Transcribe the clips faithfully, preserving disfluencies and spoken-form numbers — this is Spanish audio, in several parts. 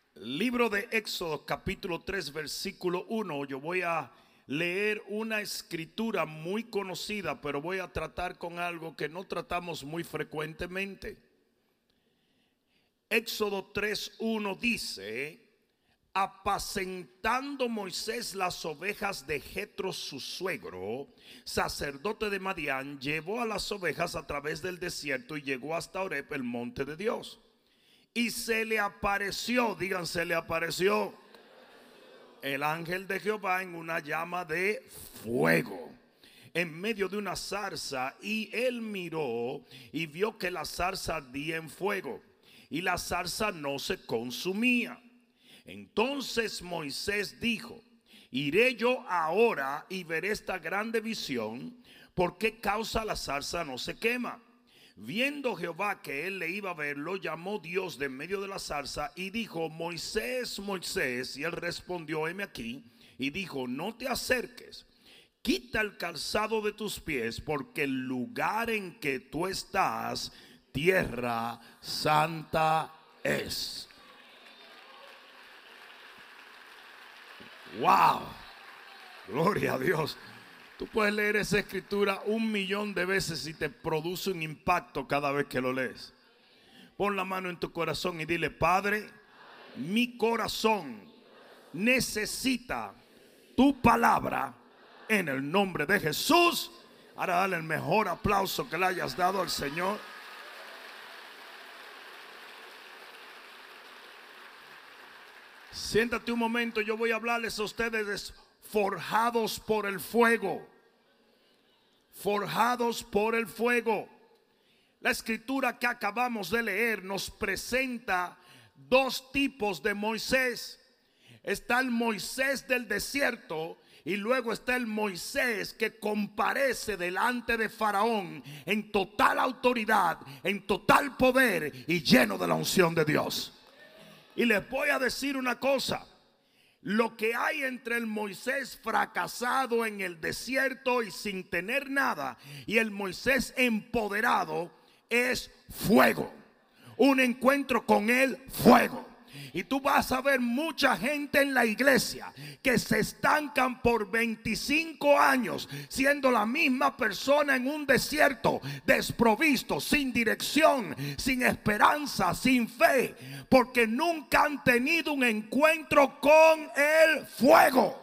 Libro de Éxodo, capítulo tres, versículo uno. Yo voy a leer una escritura muy conocida, pero voy a tratar con algo que no tratamos muy frecuentemente. Éxodo tres uno dice: apacentando Moisés las ovejas de Jetro su suegro, sacerdote de Madián, llevó a las ovejas a través del desierto y llegó hasta Oreb, el monte de Dios. Y se le apareció, digan, se le apareció el ángel de Jehová en una llama de fuego en medio de una zarza, y él miró y vio que la zarza ardía en fuego y la zarza no se consumía. Entonces Moisés dijo: iré yo ahora y veré esta grande visión, ¿por qué causa la zarza no se quema? Viendo Jehová que él le iba a ver, lo llamó Dios de en medio de la zarza y dijo: Moisés, Moisés. Y él respondió: heme aquí. Y dijo: no te acerques, quita el calzado de tus pies, porque el lugar en que tú estás, tierra santa es. Wow, gloria a Dios. Tú puedes leer esa escritura un millón de veces y te produce un impacto cada vez que lo lees. Pon la mano en tu corazón y dile: Padre, mi corazón necesita tu palabra en el nombre de Jesús. Ahora dale el mejor aplauso que le hayas dado al Señor. Siéntate un momento, yo voy a hablarles a ustedes forjados por el fuego. Forjados por el fuego. La escritura que acabamos de leer nos presenta dos tipos de Moisés. Está el Moisés del desierto y luego está el Moisés que comparece delante de Faraón en total autoridad, en total poder y lleno de la unción de Dios. Y les voy a decir una cosa: lo que hay entre el Moisés fracasado en el desierto y sin tener nada y el Moisés empoderado es fuego. Un encuentro con él, fuego. Y tú vas a ver mucha gente en la iglesia que se estancan por veinticinco años siendo la misma persona en un desierto, desprovisto, sin dirección, sin esperanza, sin fe, porque nunca han tenido un encuentro con el fuego.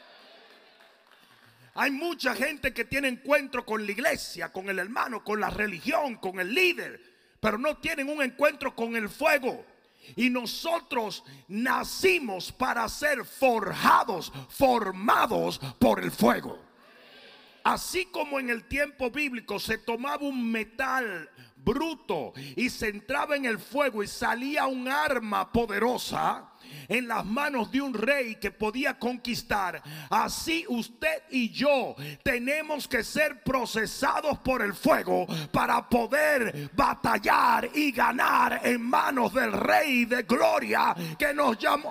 Hay mucha gente que tiene encuentro con la iglesia, con el hermano, con la religión, con el líder, pero no tienen un encuentro con el fuego. Y nosotros nacimos para ser forjados, formados por el fuego. Así como en el tiempo bíblico se tomaba un metal bruto y se entraba en el fuego y salía un arma poderosa en las manos de un rey que podía conquistar, así usted y yo tenemos que ser procesados por el fuego para poder batallar y ganar en manos del Rey de Gloria que nos llamó.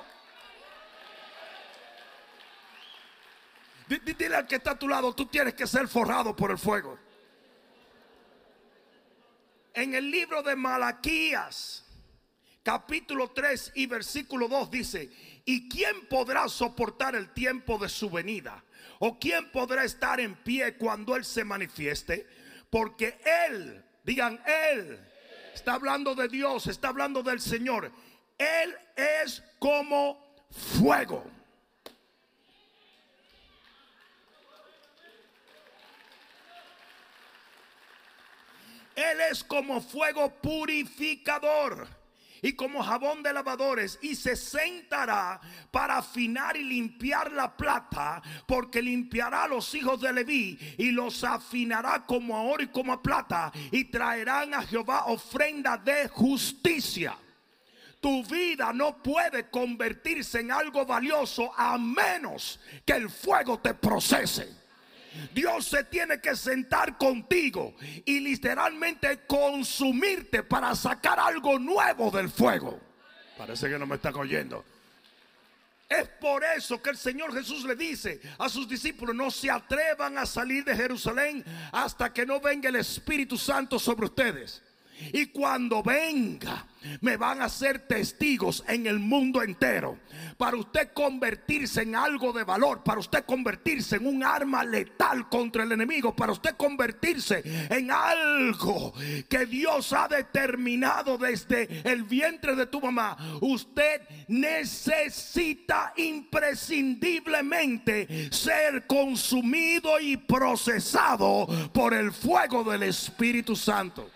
Dile al que está a tu lado: tú tienes que ser forjado por el fuego. En el libro de Malaquías, capítulo tres y versículo dos dice: ¿y quién podrá soportar el tiempo de su venida? ¿O quién podrá estar en pie cuando Él se manifieste? Porque Él, digan Él, está hablando de Dios, está hablando del Señor. Él es como fuego. Él es como fuego purificador y como jabón de lavadores, y se sentará para afinar y limpiar la plata, porque limpiará a los hijos de Leví y los afinará como a oro y como a plata, y traerán a Jehová ofrenda de justicia. Tu vida no puede convertirse en algo valioso a menos que el fuego te procese. Dios se tiene que sentar contigo y literalmente consumirte para sacar algo nuevo del fuego. Parece que no me están oyendo. Es por eso que el Señor Jesús le dice a sus discípulos: no se atrevan a salir de Jerusalén hasta que no venga el Espíritu Santo sobre ustedes. Y cuando venga, me van a ser testigos en el mundo entero. Para usted convertirse en algo de valor, para usted convertirse en un arma letal contra el enemigo, para usted convertirse en algo que Dios ha determinado desde el vientre de tu mamá, usted necesita imprescindiblemente ser consumido y procesado por el fuego del Espíritu Santo.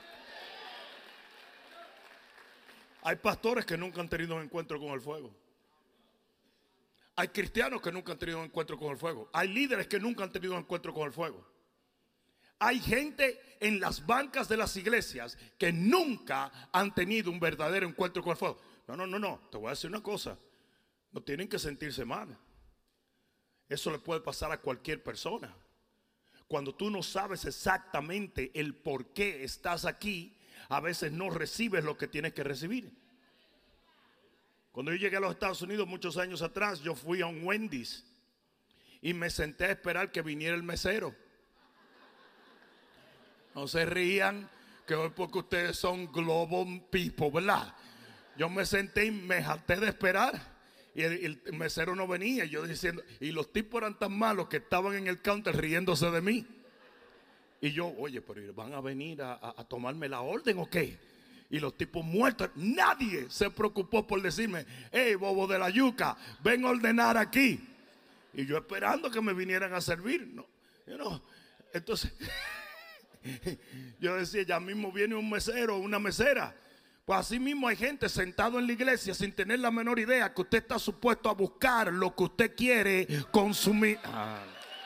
Hay pastores que nunca han tenido un encuentro con el fuego. Hay cristianos que nunca han tenido un encuentro con el fuego. Hay líderes que nunca han tenido un encuentro con el fuego. Hay gente en las bancas de las iglesias que nunca han tenido un verdadero encuentro con el fuego. No, no, no, no. Te voy a decir una cosa. No tienen que sentirse mal. Eso le puede pasar a cualquier persona. Cuando tú no sabes exactamente el por qué estás aquí, a veces no recibes lo que tienes que recibir. Cuando yo llegué a los Estados Unidos muchos años atrás, yo fui a un Wendy's y me senté a esperar que viniera el mesero. No se rían, que hoy porque ustedes son global people, ¿verdad? Yo me senté y me jalté de esperar y el, el mesero no venía. Y yo diciendo, y los tipos eran tan malos que estaban en el counter riéndose de mí. Y yo, oye, pero ¿van a venir a, a, a tomarme la orden o qué? Y los tipos muertos. Nadie se preocupó por decirme, hey, bobo de la yuca, ven a ordenar aquí. Y yo esperando que me vinieran a servir. No, you know, entonces, yo decía, ya mismo viene un mesero o una mesera. Pues así mismo hay gente sentado en la iglesia sin tener la menor idea que usted está supuesto a buscar lo que usted quiere consumir. Ah.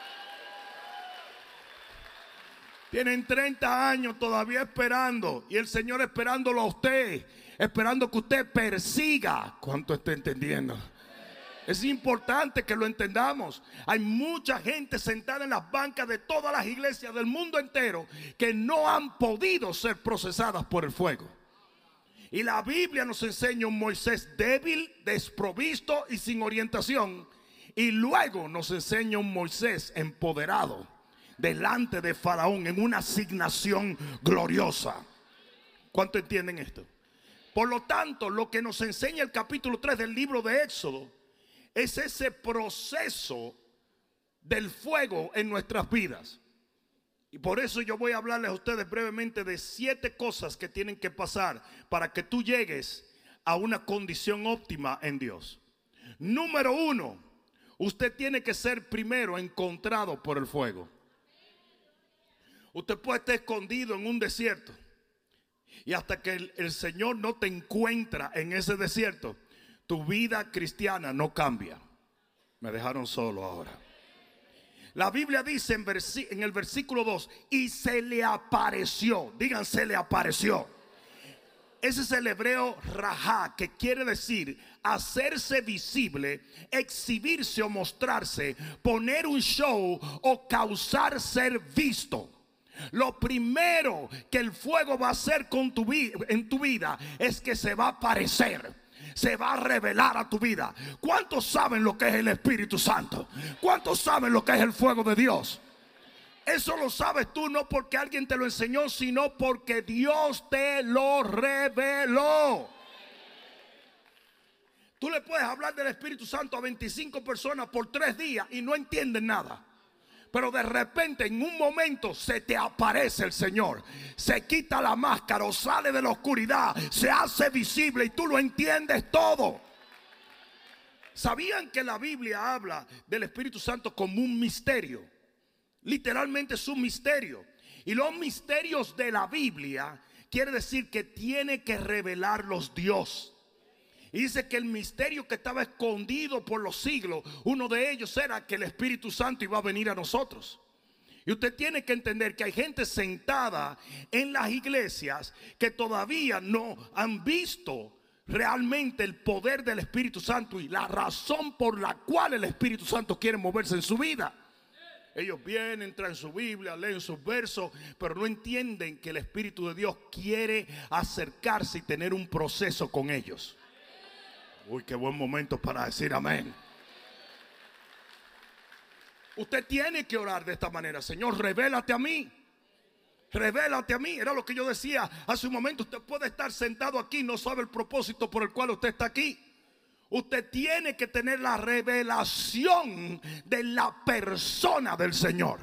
Tienen treinta años todavía esperando. Y el Señor esperándolo a usted. Esperando que usted persiga. ¿Cuánto está entendiendo? Es importante que lo entendamos. Hay mucha gente sentada en las bancas de todas las iglesias del mundo entero que no han podido ser procesadas por el fuego. Y la Biblia nos enseña un Moisés débil, desprovisto y sin orientación. Y luego nos enseña un Moisés empoderado delante de Faraón en una asignación gloriosa. ¿Cuánto entienden esto? Por lo tanto, lo que nos enseña el capítulo tres del libro de Éxodo es ese proceso del fuego en nuestras vidas. Y por eso yo voy a hablarles a ustedes brevemente de siete cosas que tienen que pasar para que tú llegues a una condición óptima en Dios. Número uno, usted tiene que ser primero encontrado por el fuego. Usted puede estar escondido en un desierto y hasta que el, el Señor no te encuentra en ese desierto, tu vida cristiana no cambia. Me dejaron solo ahora. La Biblia dice en, versi, en el versículo dos, y se le apareció. Digan, se le apareció. Ese es el hebreo rajá, que quiere decir hacerse visible, exhibirse o mostrarse, poner un show o causar ser visto. Lo primero que el fuego va a hacer con tu vida, en tu vida, es que se va a aparecer, se va a revelar a tu vida. ¿Cuántos saben lo que es el Espíritu Santo? ¿Cuántos saben lo que es el fuego de Dios? Eso lo sabes tú no porque alguien te lo enseñó, sino porque Dios te lo reveló. Tú le puedes hablar del Espíritu Santo a veinticinco personas por tres días y no entienden nada. Pero de repente en un momento se te aparece el Señor, se quita la máscara o sale de la oscuridad, se hace visible y tú lo entiendes todo. ¿Sabían que la Biblia habla del Espíritu Santo como un misterio? Literalmente es un misterio. Y los misterios de la Biblia quiere decir que tiene que revelarlos Dios. Y dice que el misterio que estaba escondido por los siglos, uno de ellos era que el Espíritu Santo iba a venir a nosotros. Y usted tiene que entender que hay gente sentada en las iglesias que todavía no han visto realmente el poder del Espíritu Santo y la razón por la cual el Espíritu Santo quiere moverse en su vida. Ellos vienen, traen su Biblia, leen sus versos, pero no entienden que el Espíritu de Dios quiere acercarse y tener un proceso con ellos. Uy, qué buen momento para decir amén. Usted tiene que orar de esta manera: Señor, revélate a mí, Revélate a mí. Era lo que yo decía hace un momento. Usted puede estar sentado aquí, no sabe el propósito por el cual usted está aquí. Usted tiene que tener la revelación de la persona del Señor.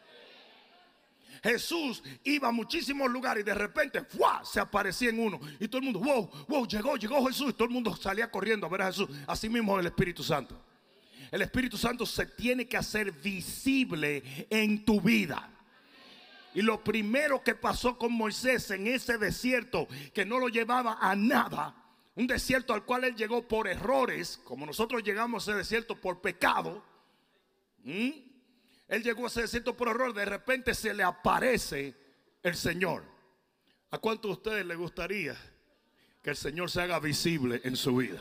Jesús iba a muchísimos lugares y de repente ¡fua!, se aparecía en uno. Y todo el mundo, wow, wow, llegó, llegó Jesús. Y todo el mundo salía corriendo a ver a Jesús. Así mismo el Espíritu Santo. El Espíritu Santo se tiene que hacer visible en tu vida. Y lo primero que pasó con Moisés en ese desierto, que no lo llevaba a nada, un desierto al cual él llegó por errores, como nosotros llegamos a ese desierto por pecado. ¿Mm? Él llegó a ese desierto por error. De repente se le aparece el Señor. ¿A cuántos de ustedes les gustaría que el Señor se haga visible en su vida?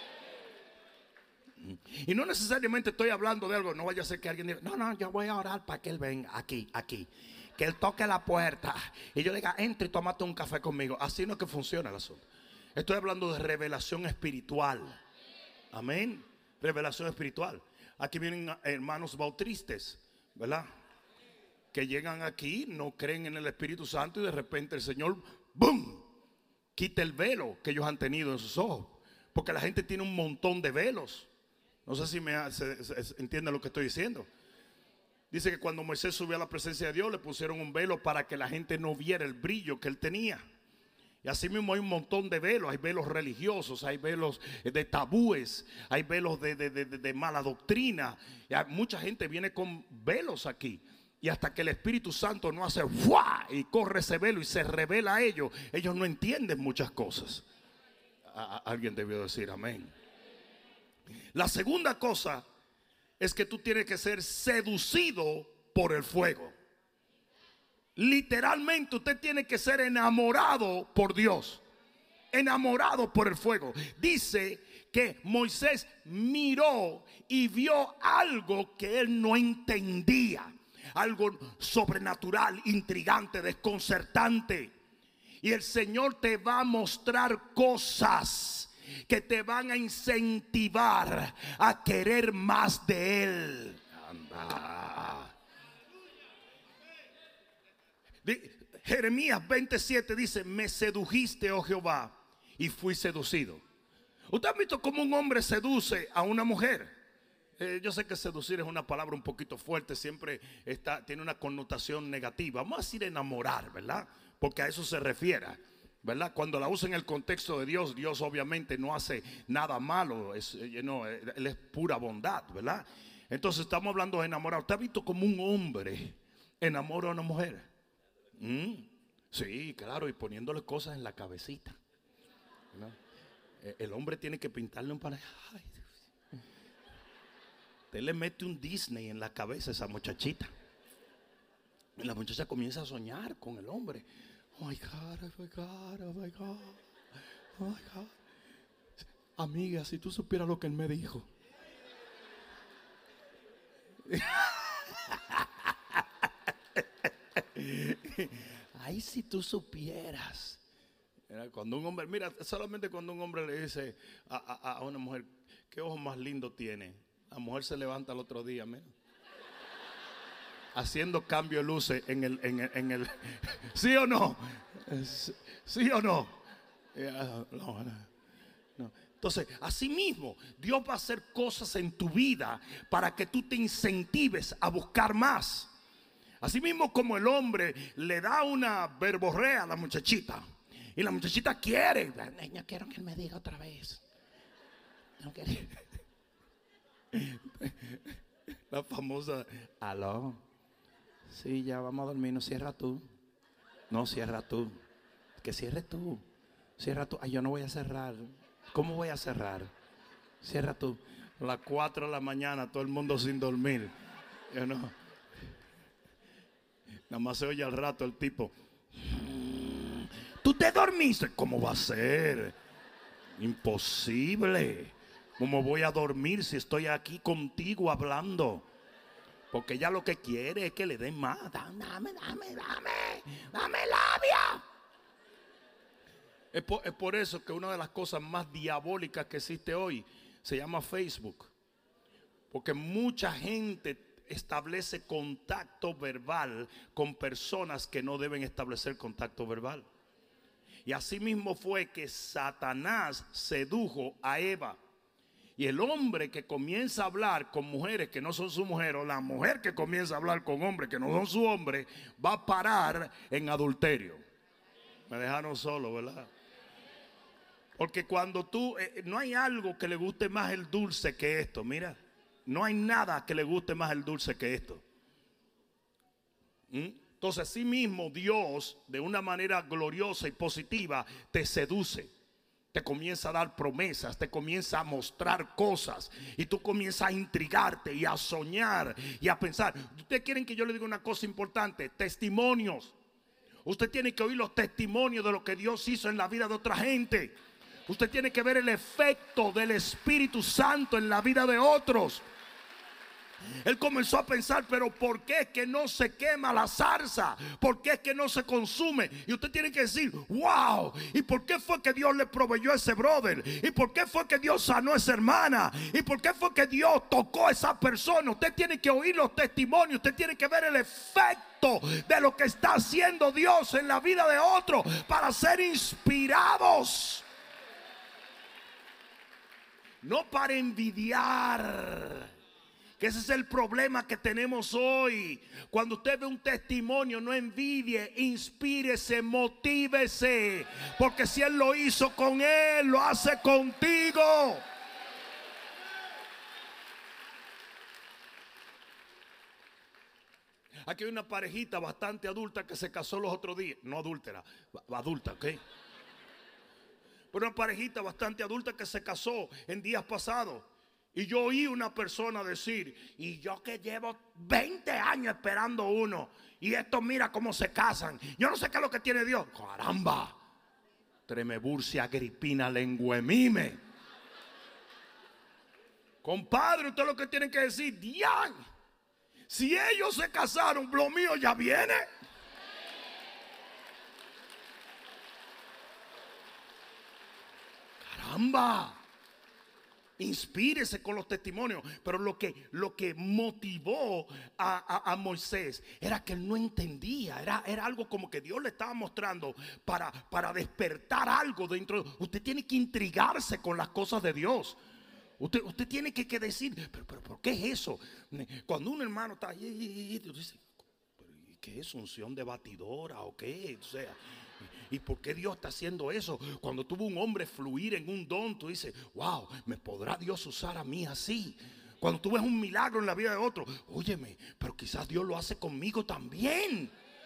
Y no necesariamente estoy hablando de algo. No vaya a ser que alguien diga, no, no, yo voy a orar para que Él venga aquí, aquí, que Él toque la puerta y yo le diga, entre y tómate un café conmigo. Así no es que funciona el asunto. Estoy hablando de revelación espiritual. Amén. Revelación espiritual. Aquí vienen hermanos bautistas, ¿verdad? Que llegan aquí, no creen en el Espíritu Santo y de repente el Señor, ¡boom!, quita el velo que ellos han tenido en sus ojos. Porque la gente tiene un montón de velos. No sé si me se, se, entiende lo que estoy diciendo. Dice que cuando Moisés subió a la presencia de Dios, le pusieron un velo para que la gente no viera el brillo que él tenía. Y así mismo hay un montón de velos. Hay velos religiosos, hay velos de tabúes, hay velos de, de, de, de mala doctrina. Y hay, mucha gente viene con velos aquí. Y hasta que el Espíritu Santo no hace ¡fua!, y corre ese velo y se revela a ellos, ellos no entienden muchas cosas. A, a, alguien debió decir amén. La segunda cosa es que tú tienes que ser seducido por el fuego. Literalmente usted tiene que ser enamorado por Dios, enamorado por el fuego. Dice que Moisés miró y vio algo que él no entendía, algo sobrenatural, intrigante, desconcertante. Y el Señor te va a mostrar cosas que te van a incentivar a querer más de Él. Anda. Jeremías veintisiete dice, me sedujiste, oh Jehová, y fui seducido. ¿Usted ha visto cómo un hombre seduce a una mujer? Eh, yo sé que seducir es una palabra un poquito fuerte, siempre está, tiene una connotación negativa. Vamos a decir enamorar, ¿verdad? Porque a eso se refiere, ¿verdad? Cuando la usa en el contexto de Dios, Dios obviamente no hace nada malo, es, you know, Él es pura bondad, ¿verdad? Entonces estamos hablando de enamorar. ¿Usted ha visto como un hombre enamora a una mujer? ¿Mm? Sí, claro, y poniéndole cosas en la cabecita, ¿no? El hombre tiene que pintarle un par. Ay, usted le mete un Disney en la cabeza a esa muchachita y la muchacha comienza a soñar con el hombre. Oh my God, oh my God, oh my God, oh my God. Amiga, si tú supieras lo que él me dijo. Ay, si tú supieras. Cuando un hombre, mira, solamente cuando un hombre le dice a, a, a una mujer, qué ojos más lindos tiene, la mujer se levanta el otro día, mira, haciendo cambio de luces en el, en el, en el ¿sí o no? ¿Sí o no? No, no. Entonces, así mismo, Dios va a hacer cosas en tu vida para que tú te incentives a buscar más. Así mismo como el hombre le da una verborrea a la muchachita y la muchachita quiere, yo quiero que él me diga otra vez. No quiero. La famosa, aló, sí, ya vamos a dormir, no cierra tú. No, cierra tú. Que cierre tú. Cierra tú. Ay, yo no voy a cerrar. ¿Cómo voy a cerrar? Cierra tú. A las cuatro de la mañana, todo el mundo sin dormir. Yo no. Nada más se oye al rato el tipo. ¿Tú te dormiste? ¿Cómo va a ser? Imposible. ¿Cómo voy a dormir si estoy aquí contigo hablando? Porque ella lo que quiere es que le den más. Dame, dame, dame, dame, dame labia. Es por, es por eso que una de las cosas más diabólicas que existe hoy se llama Facebook. Porque mucha gente establece contacto verbal con personas que no deben establecer contacto verbal. Y así mismo fue que Satanás sedujo a Eva. Y el hombre que comienza a hablar con mujeres que no son su mujer, o la mujer que comienza a hablar con hombres que no son su hombre, va a parar en adulterio. Me dejaron solo, ¿verdad? Porque cuando tú, eh, no hay algo que le guste más el dulce que esto. Mira, no hay nada que le guste más el dulce que esto. ¿Mm? Entonces, así mismo Dios, de una manera gloriosa y positiva, te seduce. Te comienza a dar promesas, te comienza a mostrar cosas y tú comienzas a intrigarte y a soñar y a pensar. Ustedes quieren que yo le diga una cosa importante: testimonios. Usted tiene que oír los testimonios de lo que Dios hizo en la vida de otra gente. Usted tiene que ver el efecto del Espíritu Santo en la vida de otros. Él comenzó a pensar, pero ¿por qué es que no se quema la zarza? ¿Por qué es que no se consume? Y usted tiene que decir, wow, ¿y por qué fue que Dios le proveyó a ese brother? ¿Y por qué fue que Dios sanó a esa hermana? ¿Y por qué fue que Dios tocó a esa persona? Usted tiene que oír los testimonios, usted tiene que ver el efecto de lo que está haciendo Dios en la vida de otro para ser inspirados. No para envidiar. Que ese es el problema que tenemos hoy. Cuando usted ve un testimonio, no envidie, inspírese, motívese. Porque si Él lo hizo con él, lo hace contigo. Aquí hay una parejita bastante adulta que se casó los otros días. No adúltera, adulta, ¿ok? Pero una parejita bastante adulta que se casó en días pasados. Y yo oí una persona decir, y yo que llevo veinte años esperando uno, y esto mira cómo se casan. Yo no sé qué es lo que tiene Dios. Caramba, Tremeburcia Agripina Lenguemime. Compadre, usted lo que tiene que decir, Dian, si ellos se casaron, lo mío ya viene. Caramba. Inspírese con los testimonios. Pero lo que, lo que motivó a, a, a Moisés era que él no entendía. Era, era algo como que Dios le estaba mostrando para, para despertar algo dentro. Usted tiene que intrigarse con las cosas de Dios. Usted, usted tiene que, que decir, pero, pero ¿por qué es eso? Cuando un hermano está ahí, tú dices, ¿qué es? ¿Unción de batidora o qué? O sea, ¿y por qué Dios está haciendo eso? Cuando tuvo un hombre fluir en un don, tú dices, wow, ¿me podrá Dios usar a mí así? Cuando tú ves un milagro en la vida de otro, óyeme, pero quizás Dios lo hace conmigo también.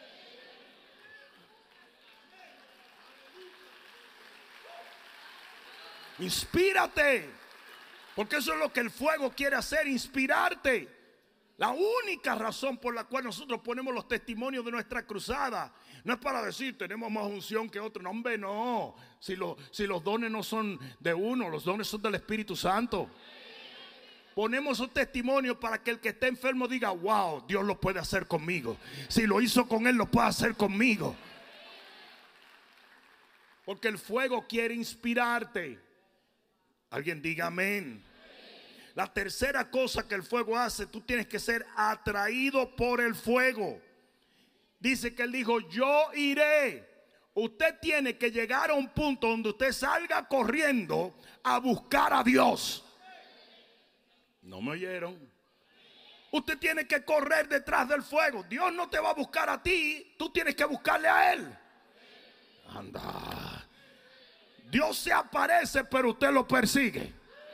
Inspírate, porque eso es lo que el fuego quiere hacer, inspirarte. La única razón por la cual nosotros ponemos los testimonios de nuestra cruzada no es para decir tenemos más unción que otro. No, hombre, no. Si, lo, si los dones no son de uno, los dones son del Espíritu Santo. Ponemos esos testimonios para que el que esté enfermo diga, wow, Dios lo puede hacer conmigo. Si lo hizo con él, lo puede hacer conmigo. Porque el fuego quiere inspirarte. Alguien diga amén. La tercera cosa que el fuego hace, tú tienes que ser atraído por el fuego. Dice que él dijo, yo iré. Usted tiene que llegar a un punto donde usted salga corriendo a buscar a Dios. ¿No me oyeron? Usted tiene que correr detrás del fuego. Dios no te va a buscar a ti, tú tienes que buscarle a Él. Anda. Dios se aparece, pero usted lo persigue.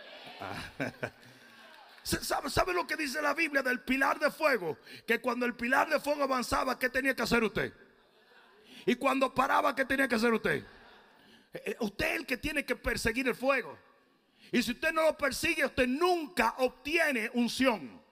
¿Sabe, ¿Sabe lo que dice la Biblia del pilar de fuego? Que cuando el pilar de fuego avanzaba, ¿qué tenía que hacer usted? Y cuando paraba, ¿qué tenía que hacer usted? Usted es el que tiene que perseguir el fuego. Y si usted no lo persigue, usted nunca obtiene unción.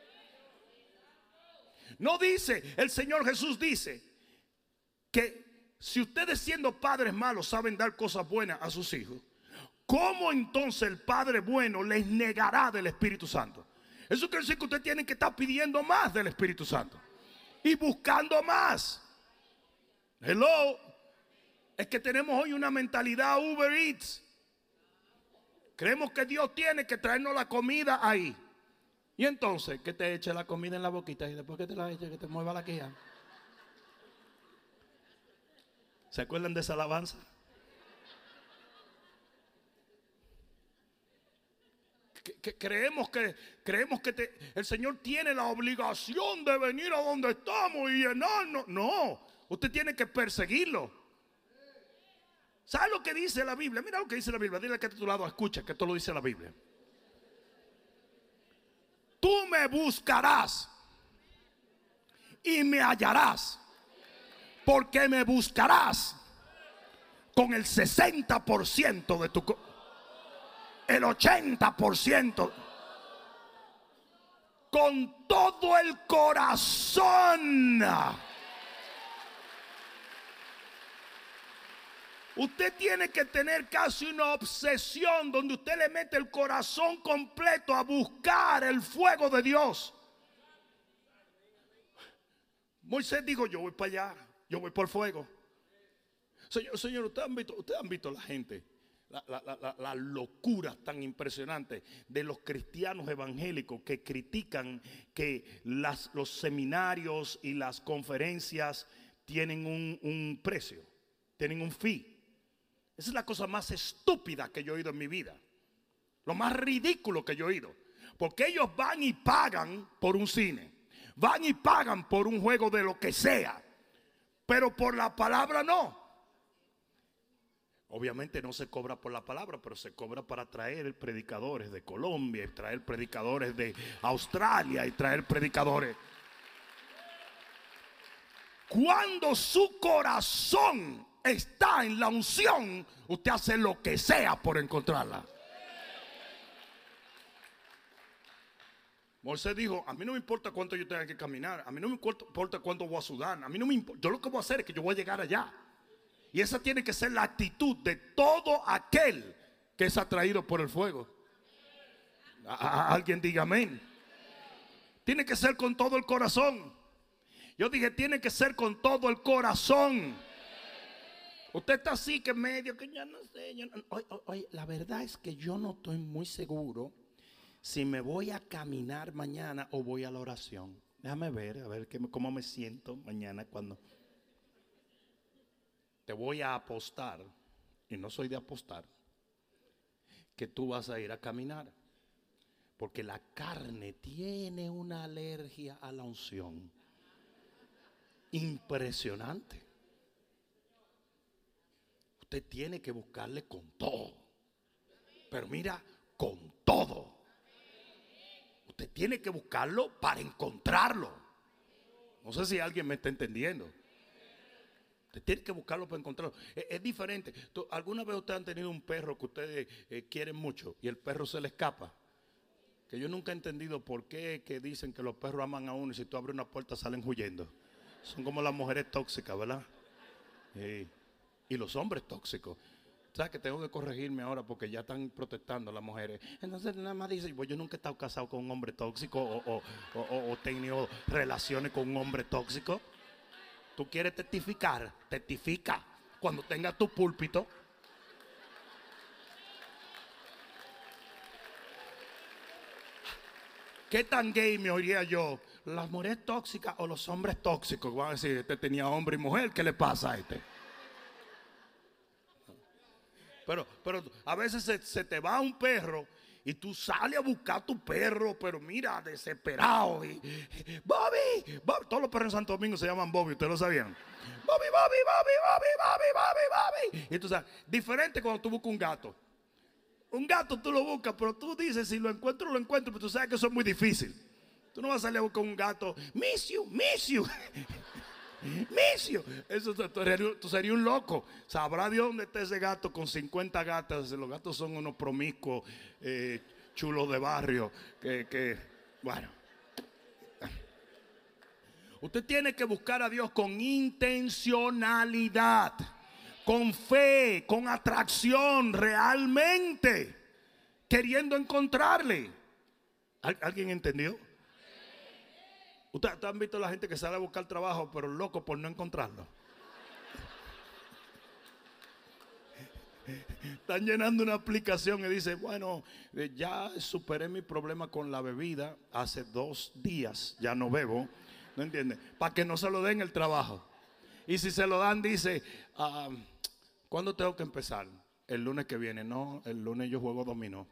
No dice, el Señor Jesús dice que si ustedes siendo padres malos saben dar cosas buenas a sus hijos, ¿cómo entonces el Padre bueno les negará del Espíritu Santo? Eso quiere decir que usted tiene que estar pidiendo más del Espíritu Santo y buscando más. Hello. Es que tenemos hoy una mentalidad Uber Eats. Creemos que Dios tiene que traernos la comida ahí. Y entonces que te eche la comida en la boquita y después que te la eche, que te mueva la quilla. ¿Se acuerdan de esa alabanza? Que, que creemos que, creemos que te, el Señor tiene la obligación de venir a donde estamos y llenarnos. No, usted tiene que perseguirlo. ¿Sabe lo que dice la Biblia? Mira lo que dice la Biblia. Dile que a tu lado, escucha, que esto lo dice la Biblia. Tú me buscarás y me hallarás, porque me buscarás con el sesenta por ciento de tu corazón, el ochenta por ciento, con todo el corazón. Usted tiene que tener casi una obsesión donde usted le mete el corazón completo a buscar el fuego de Dios. Moisés dijo, yo voy para allá, yo voy por el fuego. Señor, señor, ustedes han visto, ustedes han visto la gente, la, la, la, la locura tan impresionante de los cristianos evangélicos que critican que las, los seminarios y las conferencias tienen un, un precio, tienen un fee. Esa es la cosa más estúpida que yo he oído en mi vida. Lo más ridículo que yo he oído. Porque ellos van y pagan por un cine. Van y pagan por un juego de lo que sea. Pero por la palabra no. Obviamente no se cobra por la palabra, pero se cobra para traer predicadores de Colombia, y traer predicadores de Australia y traer predicadores. Cuando su corazón está en la unción, usted hace lo que sea por encontrarla. Moisés dijo, a mí no me importa cuánto yo tenga que caminar, a mí no me importa cuánto voy a sudar, a mí no me importa, yo lo que voy a hacer es que yo voy a llegar allá. Y esa tiene que ser la actitud de todo aquel que es atraído por el fuego. A, a, alguien diga amén. Tiene que ser con todo el corazón. Yo dije, tiene que ser con todo el corazón. Usted está así que medio, que ya no sé. Yo no, oye, oye, la verdad es que yo no estoy muy seguro si me voy a caminar mañana o voy a la oración. Déjame ver, a ver qué, cómo me siento mañana cuando... Te voy a apostar, y no soy de apostar, que tú vas a ir a caminar. Porque la carne tiene una alergia a la unción impresionante. Usted tiene que buscarle con todo. Pero mira, con todo. Usted tiene que buscarlo para encontrarlo. No sé si alguien me está entendiendo. Usted tiene que buscarlo para encontrarlo. Es, es diferente. ¿Tú, ¿Alguna vez ustedes han tenido un perro que ustedes eh, quieren mucho y el perro se le escapa? Que yo nunca he entendido por qué que dicen que los perros aman a uno y si tú abres una puerta salen huyendo. Son como las mujeres tóxicas, ¿verdad? Sí. Y los hombres tóxicos. ¿Sabes que tengo que corregirme ahora porque ya están protestando las mujeres? Entonces nada más dice, pues yo nunca he estado casado con un hombre tóxico o, o, o, o, o tenido relaciones con un hombre tóxico. Tú quieres testificar, testifica cuando tengas tu púlpito. ¿Qué tan gay me oiría yo? Las mujeres tóxicas o los hombres tóxicos. Van a decir, este tenía hombre y mujer, ¿qué le pasa a este? Pero, pero a veces se, se te va un perro y tú sales a buscar tu perro, pero mira, desesperado. Y, Bobby, Bobby, todos los perros en Santo Domingo se llaman Bobby, ¿ustedes lo sabían? Bobby, Bobby, Bobby, Bobby, Bobby, Bobby, Bobby. Y tú sabes, diferente cuando tú buscas un gato. Un gato tú lo buscas, pero tú dices, si lo encuentro, lo encuentro, pero tú sabes que eso es muy difícil. Tú no vas a salir a buscar un gato, miss you, miss you. Micio, eso tú serías, tú serías un loco. Sabrá Dios dónde está ese gato con cincuenta gatas. Los gatos son unos promiscuos, eh, chulos de barrio. Que, que, bueno, usted tiene que buscar a Dios con intencionalidad, con fe, con atracción, realmente queriendo encontrarle. ¿Alguien entendió? ¿Ustedes han visto a la gente que sale a buscar trabajo pero loco por no encontrarlo? Están llenando una aplicación y dice, bueno, eh, ya superé mi problema con la bebida. Hace dos días ya no bebo. ¿No entiendes? Para que no se lo den el trabajo. Y si se lo dan, dice, ah, ¿cuándo tengo que empezar? El lunes que viene. No, el lunes yo juego dominó.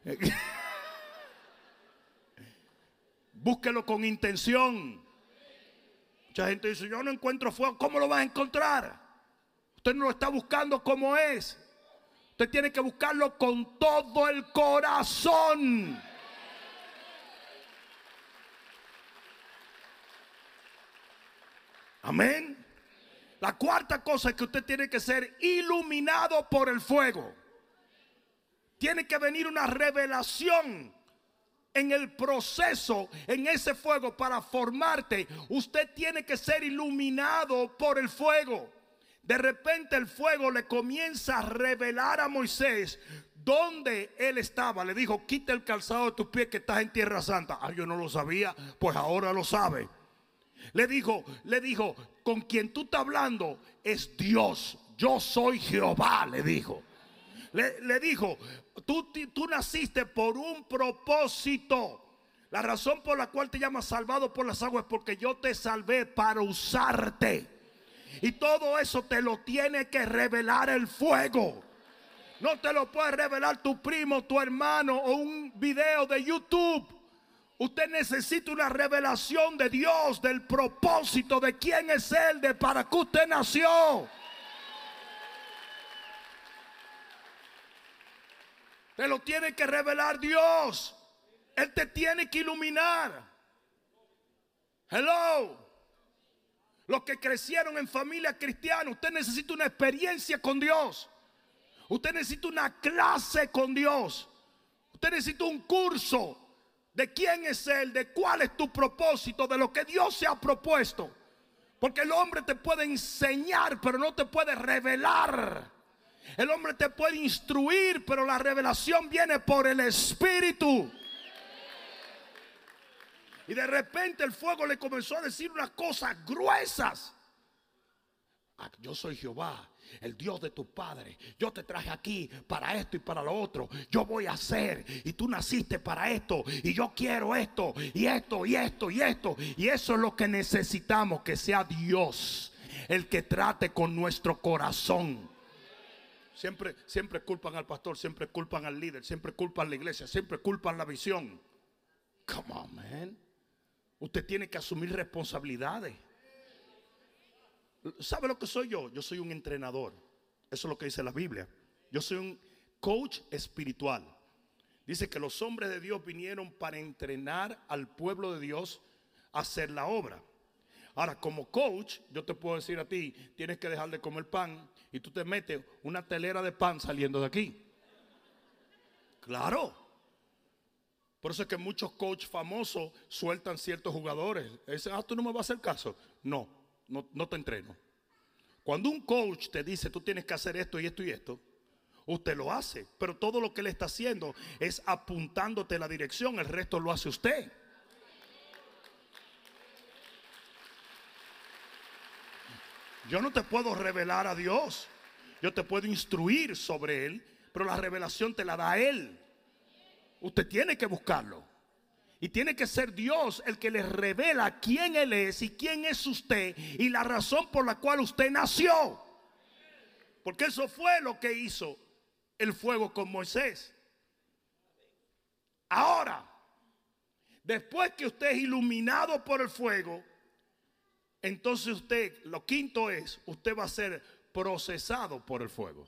Búsquelo con intención. Mucha gente dice, yo no encuentro fuego. ¿Cómo lo vas a encontrar? Usted no lo está buscando como es. Usted tiene que buscarlo con todo el corazón. Amén. La cuarta cosa es que usted tiene que ser iluminado por el fuego. Tiene que venir una revelación en el proceso, en ese fuego para formarte. Usted tiene que ser iluminado por el fuego. De repente el fuego le comienza a revelar a Moisés dónde él estaba. Le dijo, quita el calzado de tus pies que estás en tierra santa. Ah, yo no lo sabía, pues ahora lo sabe. Le dijo, le dijo, con quien tú estás hablando es Dios. Yo soy Jehová, le dijo. Le, le dijo, tú, tú naciste por un propósito. La razón por la cual te llamas salvado por las aguas es porque yo te salvé para usarte. Y todo eso te lo tiene que revelar el fuego. No te lo puede revelar tu primo, tu hermano o un video de YouTube. Usted necesita una revelación de Dios, del propósito, de quién es Él, de para qué usted nació. Te lo tiene que revelar Dios. Él te tiene que iluminar. Hello. Los que crecieron en familia cristiana, usted necesita una experiencia con Dios. Usted necesita una clase con Dios. Usted necesita un curso de quién es Él, de cuál es tu propósito, de lo que Dios se ha propuesto. Porque el hombre te puede enseñar, pero no te puede revelar. El hombre te puede instruir, pero la revelación viene por el Espíritu. Y de repente el fuego le comenzó a decir unas cosas gruesas. Ah, yo soy Jehová, el Dios de tu padre. Yo te traje aquí para esto y para lo otro. Yo voy a hacer, y tú naciste para esto, y yo quiero esto, y esto, y esto, y esto. Y eso es lo que necesitamos, que sea Dios el que trate con nuestro corazón. Siempre, siempre culpan al pastor, siempre culpan al líder, siempre culpan a la iglesia, siempre culpan la visión. Come on, man. Usted tiene que asumir responsabilidades. ¿Sabe lo que soy yo? Yo soy un entrenador. Eso es lo que dice la Biblia. Yo soy un coach espiritual. Dice que los hombres de Dios vinieron para entrenar al pueblo de Dios a hacer la obra. Ahora, como coach, yo te puedo decir a ti, tienes que dejar de comer pan, y tú te metes una telera de pan saliendo de aquí. Claro. Por eso es que muchos coaches famosos sueltan ciertos jugadores. Dicen, ah, tú no me vas a hacer caso. No, no, no te entreno. Cuando un coach te dice, tú tienes que hacer esto y esto y esto, usted lo hace. Pero todo lo que le está haciendo es apuntándote la dirección. El resto lo hace usted. Yo no te puedo revelar a Dios. Yo te puedo instruir sobre Él, pero la revelación te la da Él. Usted tiene que buscarlo. Y tiene que ser Dios el que le revela quién Él es y quién es usted y la razón por la cual usted nació. Porque eso fue lo que hizo el fuego con Moisés. Ahora, después que usted es iluminado por el fuego, entonces usted, lo quinto es, usted va a ser procesado por el fuego.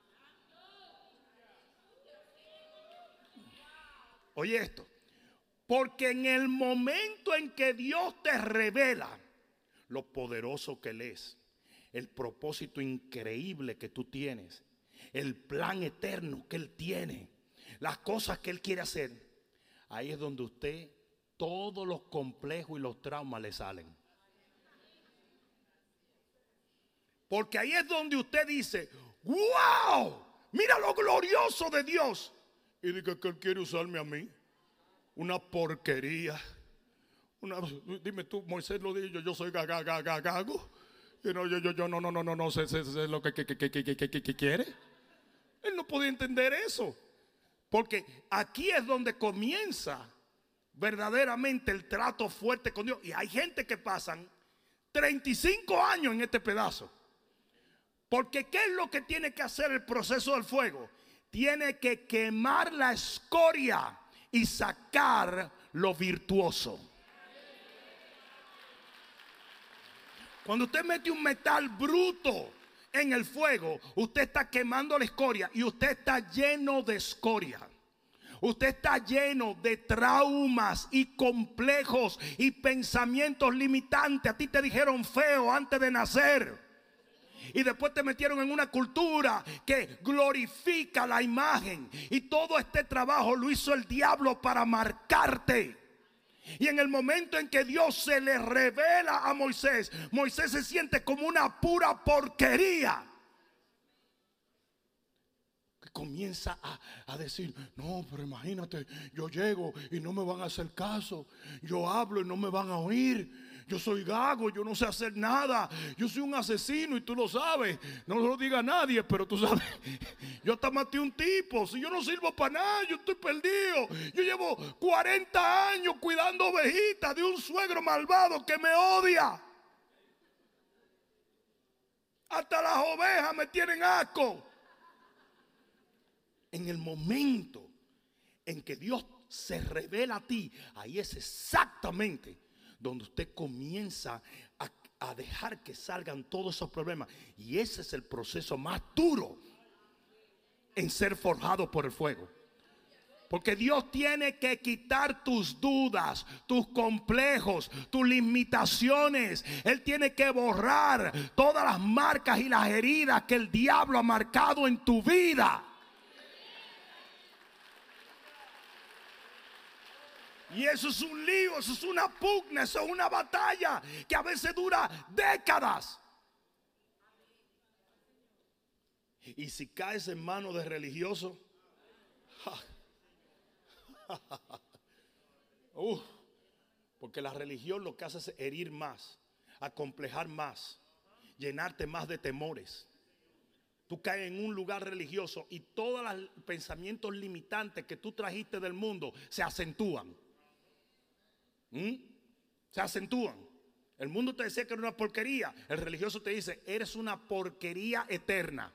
Oye esto, porque en el momento en que Dios te revela lo poderoso que Él es, el propósito increíble que tú tienes, el plan eterno que Él tiene, las cosas que Él quiere hacer, ahí es donde usted, todos los complejos y los traumas le salen. Porque ahí es donde usted dice, wow, mira lo glorioso de Dios. Y dice que Él quiere usarme a mí. Una porquería. Una, dime tú, Moisés lo dijo, yo soy gaga, gaga, gago. Y no, yo, yo, yo, no, no, no, no, no sé, sé, sé lo que, que, que, que, que, que, que quiere. Él no podía entender eso. Porque aquí es donde comienza verdaderamente el trato fuerte con Dios. Y hay gente que pasan treinta y cinco años en este pedazo. Porque ¿qué es lo que tiene que hacer el proceso del fuego? Tiene que quemar la escoria y sacar lo virtuoso. Cuando usted mete un metal bruto en el fuego, usted está quemando la escoria y usted está lleno de escoria. Usted está lleno de traumas y complejos y pensamientos limitantes. A ti te dijeron feo antes de nacer. Y después te metieron en una cultura que glorifica la imagen. Y todo este trabajo lo hizo el diablo para marcarte. Y en el momento en que Dios se le revela a Moisés, Moisés se siente como una pura porquería. Que comienza a, a decir, no, pero imagínate, yo llego y no me van a hacer caso. Yo hablo y no me van a oír. Yo soy gago, yo no sé hacer nada. Yo soy un asesino y tú lo sabes. No lo diga a nadie, pero tú sabes. Yo hasta maté un tipo. Si yo no sirvo para nada, yo estoy perdido. Yo llevo cuarenta años cuidando ovejitas de un suegro malvado que me odia. Hasta las ovejas me tienen asco. En el momento en que Dios se revela a ti, ahí es exactamente donde usted comienza a, a dejar que salgan todos esos problemas. Y ese es el proceso más duro en ser forjado por el fuego. Porque Dios tiene que quitar tus dudas, tus complejos, tus limitaciones. Él tiene que borrar todas las marcas y las heridas que el diablo ha marcado en tu vida. Y eso es un lío, eso es una pugna, eso es una batalla que a veces dura décadas. Y si caes en manos de religiosos, uh, porque la religión lo que hace es herir más, acomplejar más, llenarte más de temores. Tú caes en un lugar religioso y todos los pensamientos limitantes que tú trajiste del mundo se acentúan. ¿Mm? Se acentúan. El mundo te decía que era una porquería. El religioso te dice, eres una porquería eterna.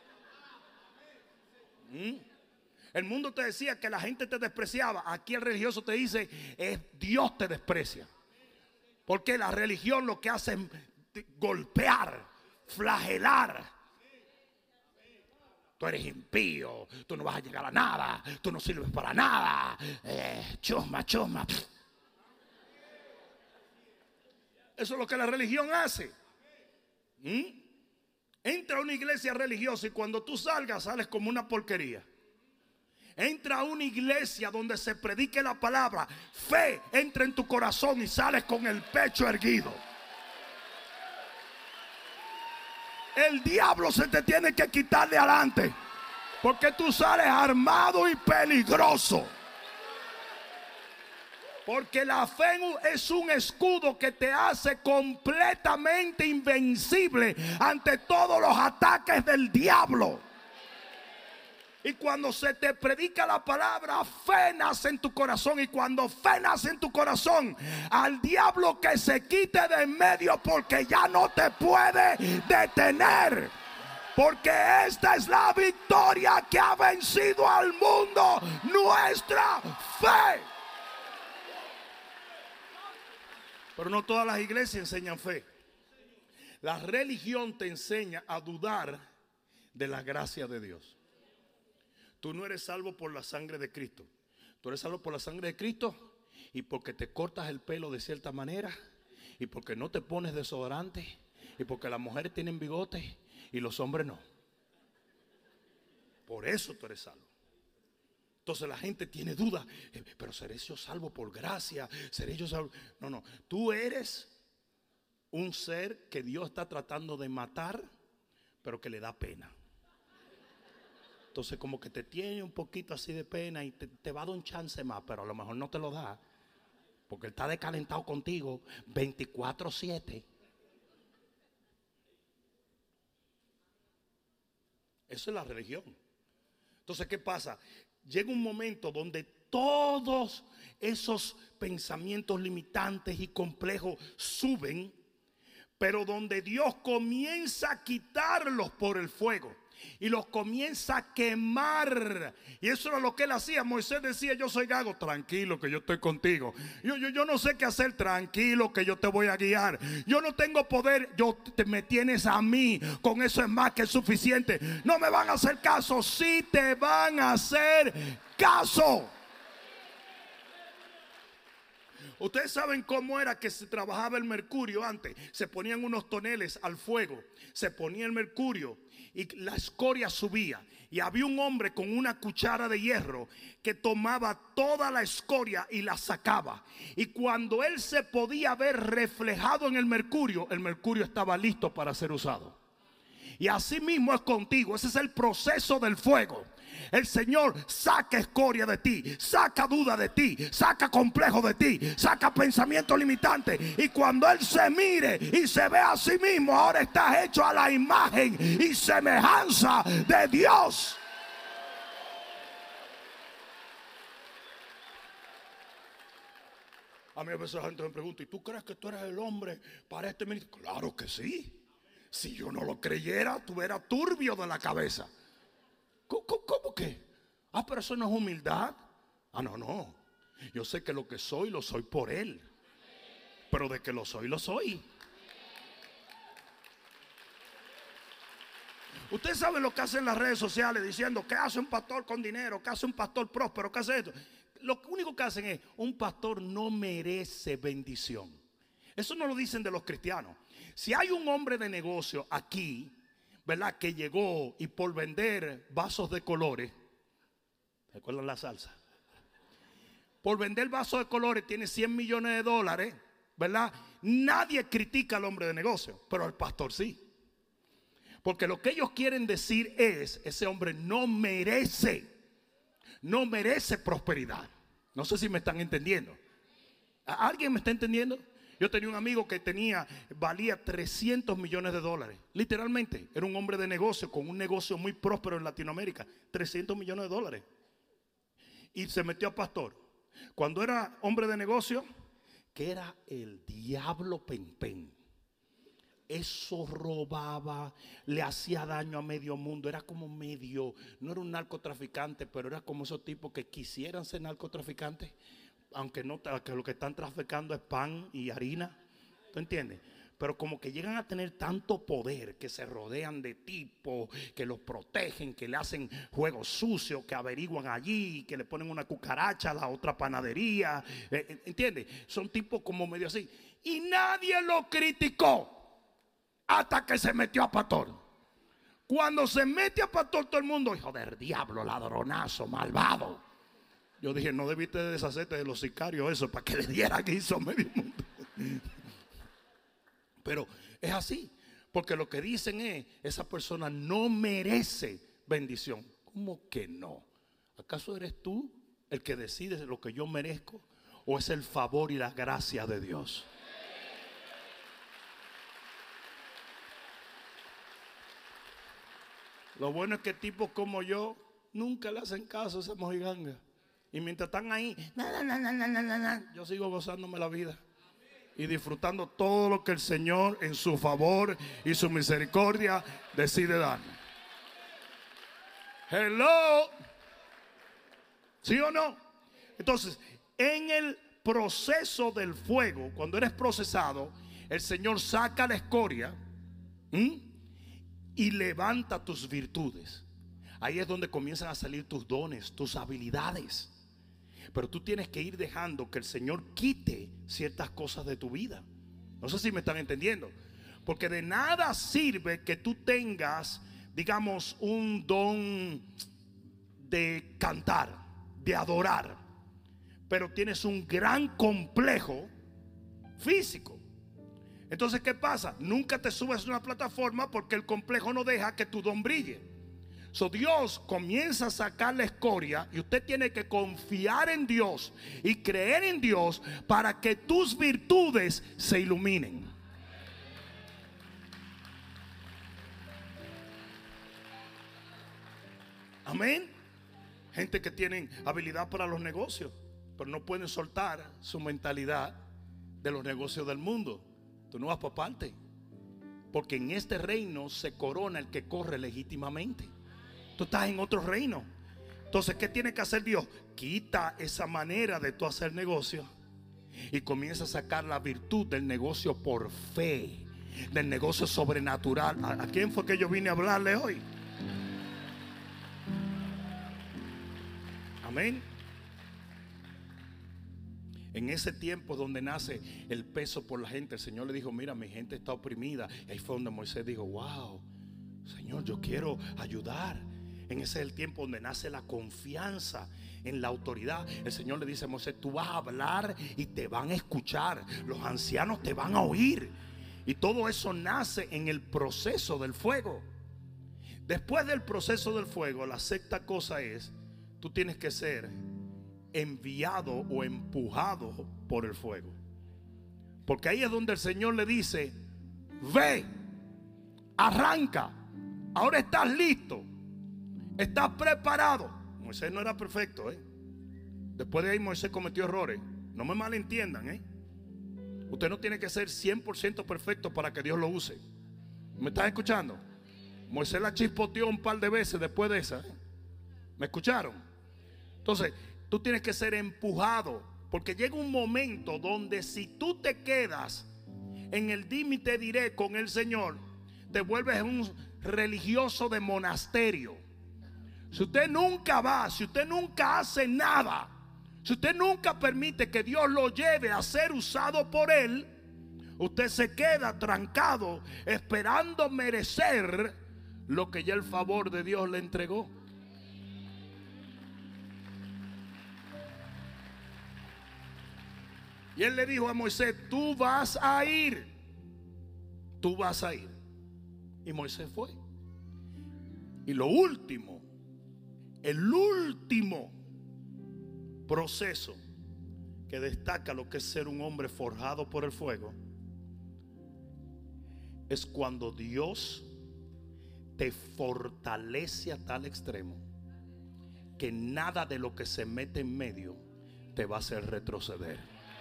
¿Mm? El mundo te decía que la gente te despreciaba. Aquí el religioso te dice, es Dios te desprecia. Porque la religión lo que hace es golpear, flagelar. Tú eres impío, tú no vas a llegar a nada, tú no sirves para nada. Eh, chusma, chusma. Eso es lo que la religión hace. ¿Mm? Entra a una iglesia religiosa y cuando tú salgas, sales como una porquería. Entra a una iglesia donde se predique la palabra. Fe entra en tu corazón y sales con el pecho erguido. El diablo se te tiene que quitar de adelante, porque tú sales armado y peligroso. Porque la fe es un escudo que te hace completamente invencible ante todos los ataques del diablo. Y cuando se te predica la palabra, fe nace en tu corazón. Y cuando fe nace en tu corazón, al diablo que se quite de en medio, porque ya no te puede detener. Porque esta es la victoria que ha vencido al mundo, nuestra fe. Pero no todas las iglesias enseñan fe. La religión te enseña a dudar de la gracia de Dios. Tú no eres salvo por la sangre de Cristo. Tú eres salvo por la sangre de Cristo y porque te cortas el pelo de cierta manera, y porque no te pones desodorante, y porque las mujeres tienen bigotes y los hombres no. Por eso tú eres salvo. Entonces la gente tiene dudas, eh, pero ¿seré yo salvo por gracia? ¿Seré yo salvo? No, no, tú eres un ser que Dios está tratando de matar, pero que le da pena. Entonces como que te tiene un poquito así de pena y te, te va a dar un chance más, pero a lo mejor no te lo da, porque Él está descalentado contigo veinticuatro siete. Eso es la religión. Entonces, ¿qué pasa? Llega un momento donde todos esos pensamientos limitantes y complejos suben, pero donde Dios comienza a quitarlos por el fuego y los comienza a quemar. Y eso era lo que él hacía. Moisés decía: yo soy gago, tranquilo que yo estoy contigo. Yo, yo, yo no sé qué hacer, tranquilo que yo te voy a guiar. Yo no tengo poder, yo te, me tienes a mí. Con eso es más que suficiente. No me van a hacer caso, sí te van a hacer caso. Ustedes saben cómo era que se trabajaba el mercurio antes. Se ponían unos toneles al fuego, se ponía el mercurio y la escoria subía. Y había un hombre con una cuchara de hierro que tomaba toda la escoria y la sacaba. Y cuando él se podía ver reflejado en el mercurio, el mercurio estaba listo para ser usado. Y así mismo es contigo. Ese es el proceso del fuego. El Señor saca escoria de ti, saca duda de ti, saca complejo de ti, saca pensamiento limitante. Y cuando Él se mire y se ve a sí mismo, ahora estás hecho a la imagen y semejanza de Dios. A mí a veces la gente me pregunta: ¿y tú crees que tú eres el hombre para este ministerio? Claro que sí. Si yo no lo creyera, tú eras turbio de la cabeza. ¿Cómo, cómo que? Ah, pero eso no es humildad. Ah, no, no. Yo sé que lo que soy, lo soy por Él. Pero de que lo soy, lo soy. Ustedes saben lo que hacen las redes sociales diciendo: ¿qué hace un pastor con dinero? ¿Qué hace un pastor próspero? ¿Qué hace esto? Lo único que hacen es: un pastor no merece bendición. Eso no lo dicen de los cristianos. Si hay un hombre de negocio aquí, ¿verdad?, que llegó y por vender vasos de colores, ¿recuerdan la salsa? Por vender vasos de colores tiene cien millones de dólares, ¿verdad? Nadie critica al hombre de negocio, pero al pastor sí. Porque lo que ellos quieren decir es: ese hombre no merece, no merece prosperidad. No sé si me están entendiendo. ¿Alguien me está entendiendo? Yo tenía un amigo que tenía, valía trescientos millones de dólares. Literalmente, era un hombre de negocio con un negocio muy próspero en Latinoamérica. trescientos millones de dólares. Y se metió a pastor. Cuando era hombre de negocio, que era el diablo penpen. Eso robaba, le hacía daño a medio mundo. Era como medio, no era un narcotraficante, pero era como esos tipos que quisieran ser narcotraficantes, aunque no, que lo que están traficando es pan y harina. ¿Tú entiendes? Pero como que llegan a tener tanto poder que se rodean de tipos que los protegen, que le hacen juegos sucios, que averiguan allí, que le ponen una cucaracha a la otra panadería. ¿Entiendes? Son tipos como medio así. Y nadie lo criticó hasta que se metió a pastor. Cuando se mete a pastor, todo el mundo: hijo del diablo, ladronazo, malvado. Yo dije: no debiste de deshacerte de los sicarios, eso, para que le diera guiso a medio mundo. Pero es así, porque lo que dicen es: esa persona no merece bendición. ¿Cómo que no? ¿Acaso eres tú el que decide lo que yo merezco? ¿O es el favor y la gracia de Dios? Lo bueno es que tipos como yo nunca le hacen caso a esa mojiganga. Y mientras están ahí, na, na, na, na, na, na, na, yo sigo gozándome la vida y disfrutando todo lo que el Señor en su favor y su misericordia decide darme. Hello. ¿Sí o no? Entonces, en el proceso del fuego, cuando eres procesado, el Señor saca la escoria, ¿m? y levanta tus virtudes. Ahí es donde comienzan a salir tus dones, tus habilidades. Pero tú tienes que ir dejando que el Señor quite ciertas cosas de tu vida. No sé si me están entendiendo. Porque de nada sirve que tú tengas, digamos, un don de cantar, de adorar, pero tienes un gran complejo físico. Entonces, ¿qué pasa? Nunca te subes a una plataforma porque el complejo no deja que tu don brille. So, Dios comienza a sacar la escoria y usted tiene que confiar en Dios y creer en Dios para que tus virtudes se iluminen. Amén. gente que tienen habilidad para los negocios, pero no pueden soltar su mentalidad de los negocios del mundo. Tú no vas para parte, porque en este reino se corona el que corre legítimamente. Tú estás en otro reino. Entonces, ¿qué tiene que hacer Dios? Quita esa manera de tú hacer negocio y comienza a sacar la virtud del negocio por fe, del negocio sobrenatural. ¿A, a quién fue que yo vine a hablarle hoy? Amén. En ese tiempo donde nace el peso por la gente, el Señor le dijo: mira, mi gente está oprimida. Y ahí fue donde Moisés dijo: wow, Señor, yo quiero ayudar. En ese es el tiempo donde nace la confianza en la autoridad. El Señor le dice a Moisés: tú vas a hablar y te van a escuchar, los ancianos te van a oír. Y todo eso nace en el proceso del fuego. Después del proceso del fuego, la sexta cosa es: tú tienes que ser enviado o empujado por el fuego. Porque ahí es donde el Señor le dice: ve, arranca, ahora estás listo, estás preparado. Moisés no era perfecto, ¿eh? Después de ahí Moisés cometió errores. No me malentiendan, ¿eh? Usted no tiene que ser cien por ciento perfecto para que Dios lo use. ¿Me estás escuchando? Moisés la chispoteó un par de veces después de esa, ¿eh? ¿Me escucharon? Entonces, tú tienes que ser empujado, porque llega un momento donde si tú te quedas en el dime y te diré con el Señor, te vuelves un religioso de monasterio. Si usted nunca va, si usted nunca hace nada, si usted nunca permite que Dios lo lleve a ser usado por Él, usted se queda trancado esperando merecer lo que ya el favor de Dios le entregó. Y Él le dijo a Moisés: tú vas a ir, tú vas a ir. Y Moisés fue. Y lo último, el último proceso que destaca lo que es ser un hombre forjado por el fuego, es cuando Dios te fortalece a tal extremo que nada de lo que se mete en medio te va a hacer retroceder.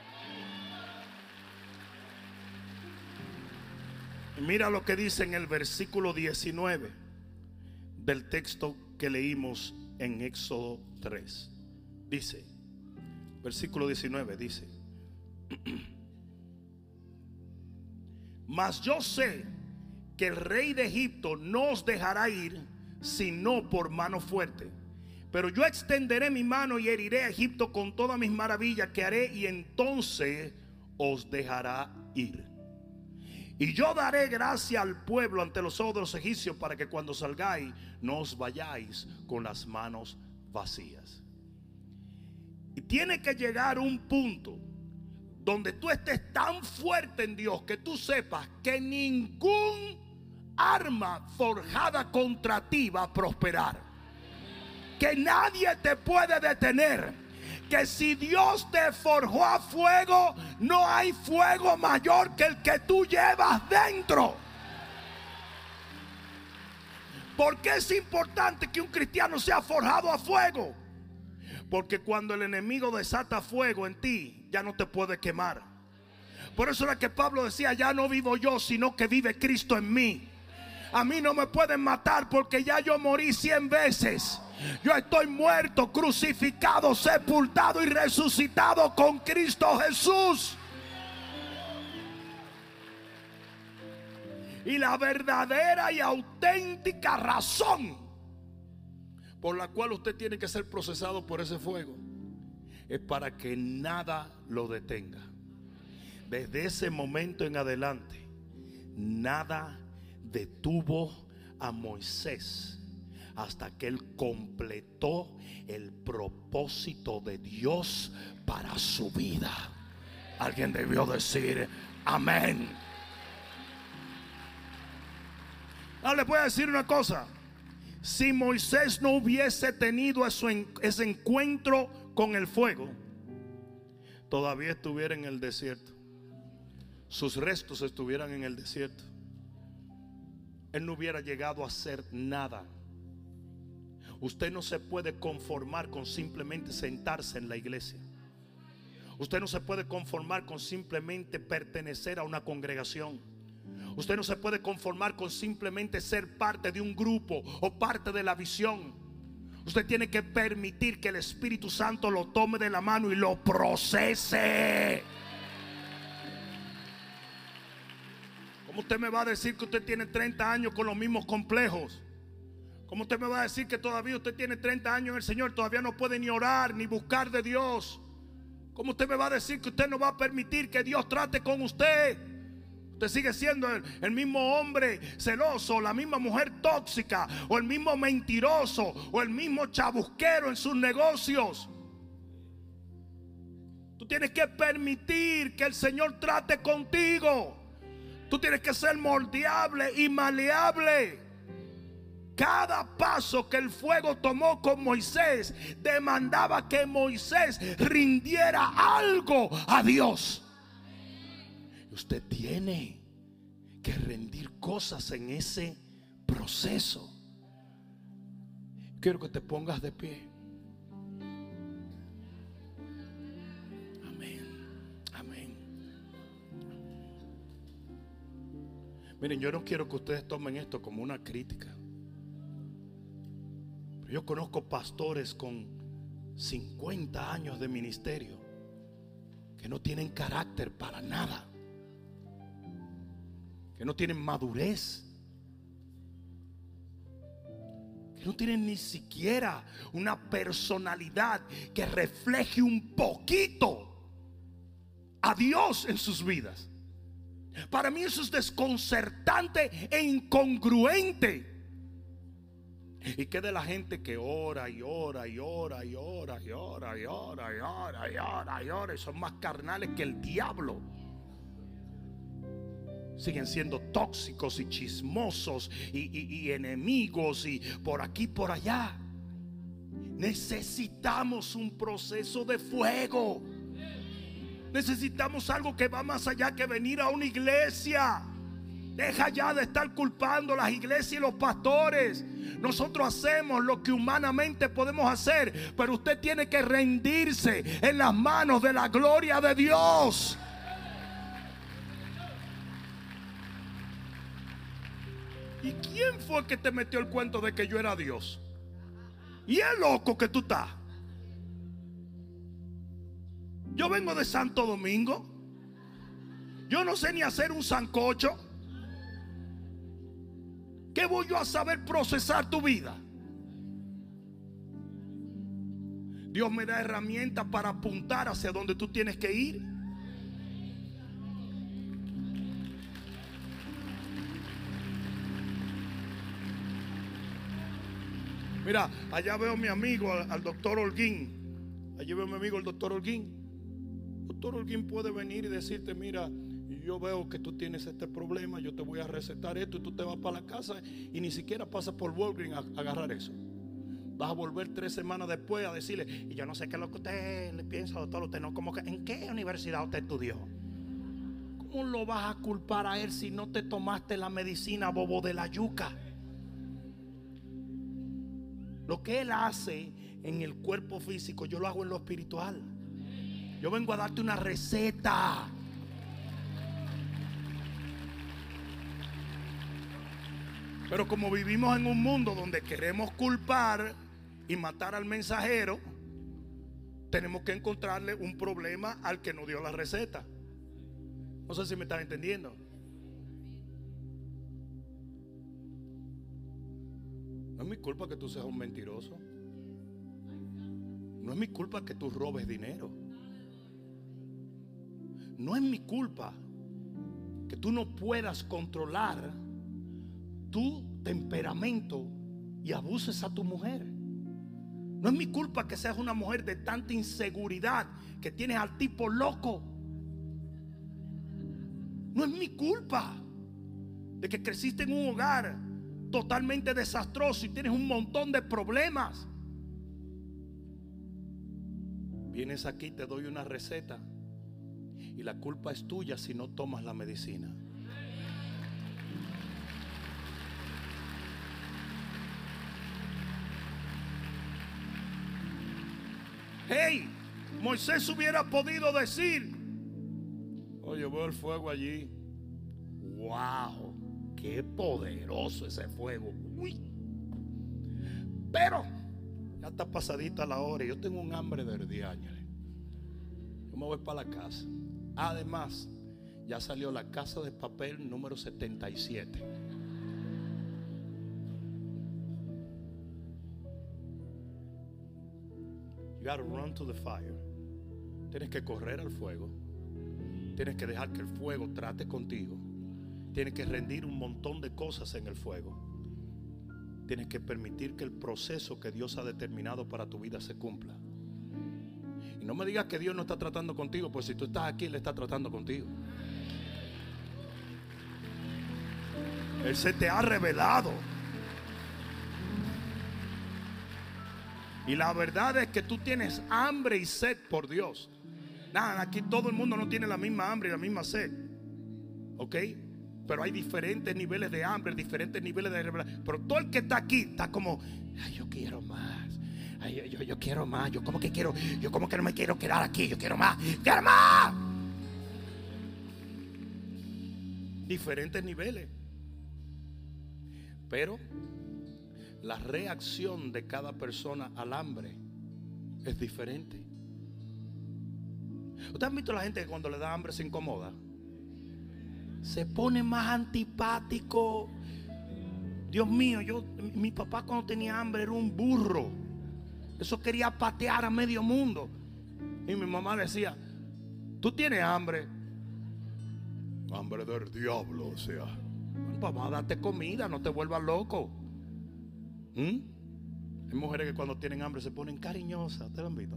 Mira lo que dice en el versículo diecinueve del texto que leímos en Éxodo tres. Dice, versículo diecinueve, dice: mas yo sé que el rey de Egipto no os dejará ir sino por mano fuerte. Pero yo extenderé mi mano y heriré a Egipto con todas mis maravillas que haré, y entonces os dejará ir. Y yo daré gracia al pueblo ante los ojos de los egipcios, para que cuando salgáis no os vayáis con las manos vacías. Y tiene que llegar un punto donde tú estés tan fuerte en Dios que tú sepas que ningún arma forjada contra ti va a prosperar, que nadie te puede detener, que si Dios te forjó a fuego, no hay fuego mayor que el que tú llevas dentro. ¿Por qué es importante que un cristiano sea forjado a fuego? Porque cuando el enemigo desata fuego en ti, ya no te puede quemar. Por eso era que Pablo decía: ya no vivo yo, sino que vive Cristo en mí. A mí no me pueden matar, porque ya yo morí cien veces. Yo estoy muerto, crucificado, sepultado y resucitado con Cristo Jesús. Y la verdadera y auténtica razón por la cual usted tiene que ser procesado por ese fuego es para que nada lo detenga. Desde ese momento en adelante, nada detuvo a Moisés hasta que él completó el propósito de Dios para su vida. Alguien debió decir amén. Ahora les voy a decir una cosa: si Moisés no hubiese tenido ese encuentro con el fuego, todavía estuviera en el desierto. Sus restos estuvieran en el desierto. Él no hubiera llegado a hacer nada. Usted no se puede conformar con simplemente sentarse en la iglesia. Usted no se puede conformar con simplemente pertenecer a una congregación. Usted no se puede conformar con simplemente ser parte de un grupo o parte de la visión. Usted tiene que permitir que el Espíritu Santo lo tome de la mano y lo procese. ¿Cómo usted me va a decir que usted tiene treinta años con los mismos complejos? ¿Cómo usted me va a decir que todavía usted tiene treinta años en el Señor, todavía no puede ni orar ni buscar de Dios? ¿Cómo usted me va a decir que usted no va a permitir que Dios trate con usted? Usted sigue siendo el, el mismo hombre celoso, la misma mujer tóxica, o el mismo mentiroso, o el mismo chabusquero en sus negocios. Tú tienes que permitir que el Señor trate contigo. Tú tienes que ser moldeable y maleable. Cada paso que el fuego tomó con Moisés demandaba que Moisés rindiera algo a Dios. Usted tiene que rendir cosas en ese proceso. Quiero que te pongas de pie. Amén. Amén. Miren, yo no quiero que ustedes tomen esto como una crítica. Yo conozco pastores con cincuenta años de ministerio que no tienen carácter para nada, que no tienen madurez, que no tienen ni siquiera una personalidad que refleje un poquito a Dios en sus vidas. Para mí eso es desconcertante e incongruente. ¿Y qué de la gente que ora y ora y ora y ora y ora y ora y ora y ora y ora y son más carnales que el diablo? Siguen siendo tóxicos y chismosos y, y, y enemigos y por aquí por allá. Necesitamos un proceso de fuego. Necesitamos algo que va más allá que venir a una iglesia. Deja ya de estar culpando las iglesias y los pastores. Nosotros hacemos lo que humanamente podemos hacer, pero usted tiene que rendirse en las manos de la gloria de Dios. ¿Y quién fue que te metió el cuento de que yo era Dios? Y es loco que tú estás. Yo vengo de Santo Domingo. Yo no sé ni hacer un sancocho. ¿Qué voy yo a saber procesar tu vida? Dios me da herramientas para apuntar hacia donde tú tienes que ir. Mira, allá veo a mi amigo, al, al doctor Holguín. Allí veo a mi amigo, el doctor Holguín. Doctor Holguín puede venir y decirte: mira, yo veo que tú tienes este problema, yo te voy a recetar esto, y tú te vas para la casa y ni siquiera pasas por Walgreens a, a agarrar eso. Vas a volver tres semanas después a decirle: y yo no sé qué es lo que usted le piensa, doctor. Usted no, como que, ¿en qué universidad usted estudió? ¿Cómo lo vas a culpar a él si no te tomaste la medicina, bobo de la yuca? Lo que él hace en el cuerpo físico, yo lo hago en lo espiritual. Yo vengo a darte una receta. Pero como vivimos en un mundo donde queremos culpar y matar al mensajero, tenemos que encontrarle un problema al que nos dio la receta. No sé si me están entendiendo. No es mi culpa que tú seas un mentiroso. No es mi culpa que tú robes dinero. No es mi culpa que tú no puedas controlar tu temperamento y abuses a tu mujer. No es mi culpa que seas una mujer de tanta inseguridad que tienes al tipo loco. No es mi culpa de que creciste en un hogar totalmente desastroso y tienes un montón de problemas. Vienes aquí, te doy una receta y la culpa es tuya si no tomas la medicina. Hey, Moisés hubiera podido decir: oye, veo el fuego allí. Wow, qué poderoso ese fuego. Uy. Pero ya está pasadita la hora y yo tengo un hambre de diaño. Yo me voy para la casa. Además, ya salió La Casa de Papel número setenta y siete. You gotta run to the fire. Tienes que correr al fuego. Tienes que dejar que el fuego trate contigo. Tienes que rendir un montón de cosas en el fuego. Tienes que permitir que el proceso que Dios ha determinado para tu vida se cumpla. Y no me digas que Dios no está tratando contigo, pues si tú estás aquí, Él está tratando contigo. Él se te ha revelado. Y la verdad es que tú tienes hambre y sed por Dios. Nada, aquí todo el mundo no tiene la misma hambre y la misma sed. ¿Ok? Pero hay diferentes niveles de hambre, diferentes niveles de revelación. Pero todo el que está aquí está como: ay, yo quiero más. Ay, yo, yo, yo quiero más. Yo como que quiero, yo como que no me quiero quedar aquí. Yo quiero más, quiero más. Diferentes niveles. Pero la reacción de cada persona al hambre es diferente. ¿Ustedes han visto a la gente que cuando le da hambre se incomoda? Se pone más antipático. Dios mío, yo, mi papá cuando tenía hambre era un burro. Eso quería patear a medio mundo. Y mi mamá decía: tú tienes hambre. Hambre del diablo, o sea. Vamos a darte comida, no te vuelvas loco. ¿Mm? Hay mujeres que cuando tienen hambre se ponen cariñosas. ¿Te lo han visto?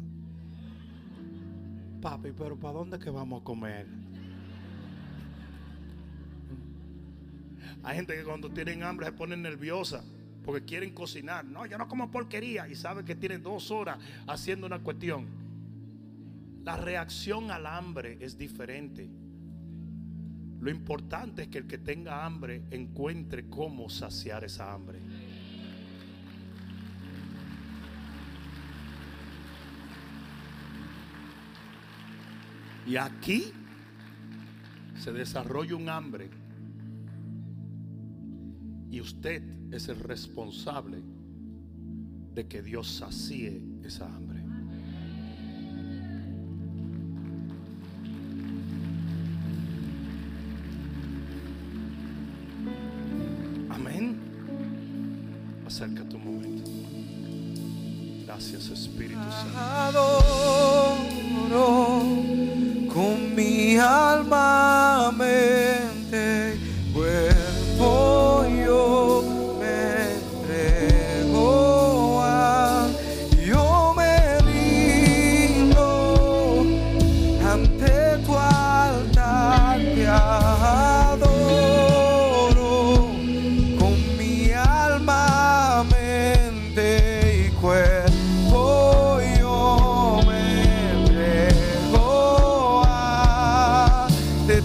Papi, pero ¿para dónde que vamos a comer? Hay gente que cuando tienen hambre se ponen nerviosa porque quieren cocinar. No, yo no como porquería. Y saben que tienen dos horas haciendo una cuestión. La reacción al hambre es diferente. Lo importante es que el que tenga hambre encuentre cómo saciar esa hambre. Y aquí se desarrolla un hambre. Y usted es el responsable de que Dios sacie esa hambre. Amén. Acércate un momento. Gracias, Espíritu Santo. Adoro con mi alma, mente, cuerpo, yo me entrego a, yo me rindo ante tu altar, te adoro con mi alma, mente y cuerpo, yo me entrego a, te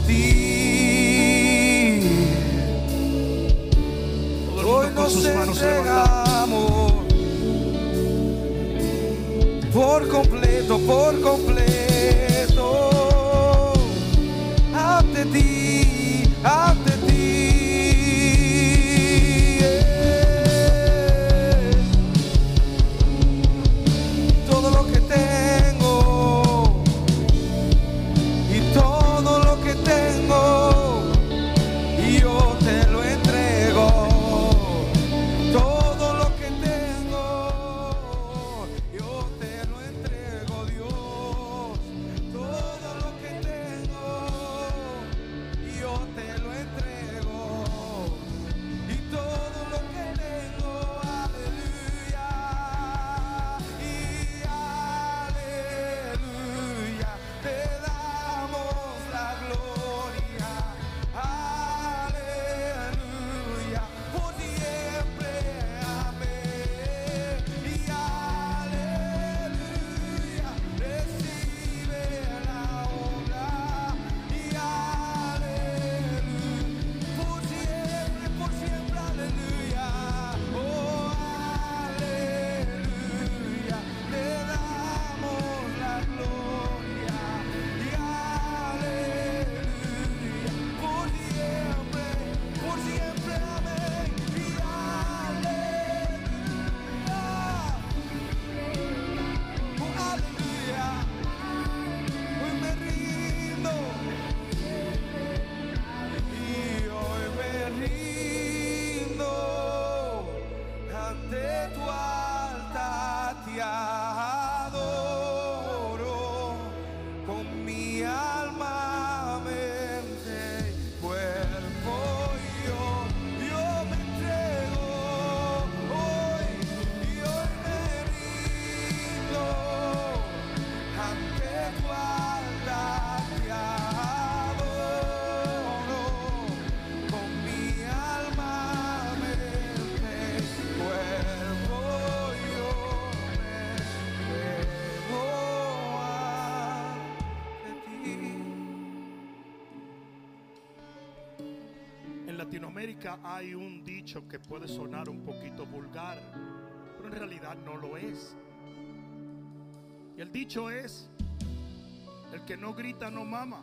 con mi alma, mente y cuerpo. Yo, yo me entrego hoy y hoy me rindo ante tu altar. Te adoro con mi alma, mente y cuerpo. Yo me entrego ante ti. En Latinoamérica hay un dicho que puede sonar un poquito vulgar, pero en realidad no lo es. Y el dicho es: el que no grita no mama.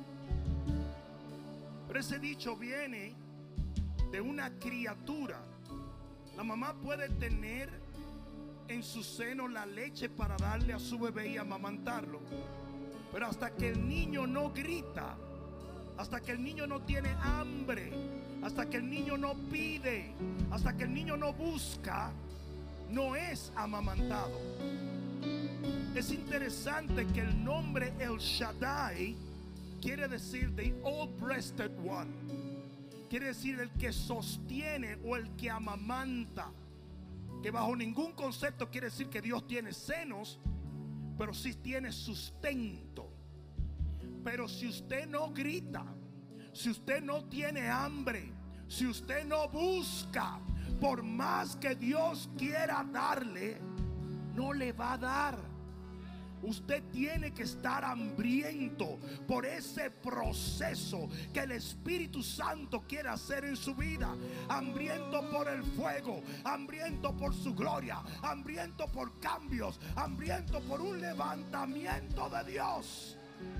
Pero ese dicho viene de una criatura. La mamá puede tener en su seno la leche para darle a su bebé y amamantarlo, pero hasta que el niño no grita, hasta que el niño no tiene hambre, hasta que el niño no pide, hasta que el niño no busca, no es amamantado. Es interesante que el nombre El Shaddai quiere decir the all-breasted one. Quiere decir el que sostiene o el que amamanta. Que bajo ningún concepto quiere decir que Dios tiene senos, pero sí tiene sustento. Pero si usted no grita, si usted no tiene hambre, si usted no busca, por más que Dios quiera darle, no le va a dar. Usted tiene que estar hambriento por ese proceso que el Espíritu Santo quiere hacer en su vida. Hambriento por el fuego, hambriento por su gloria, hambriento por cambios, hambriento por un levantamiento de Dios.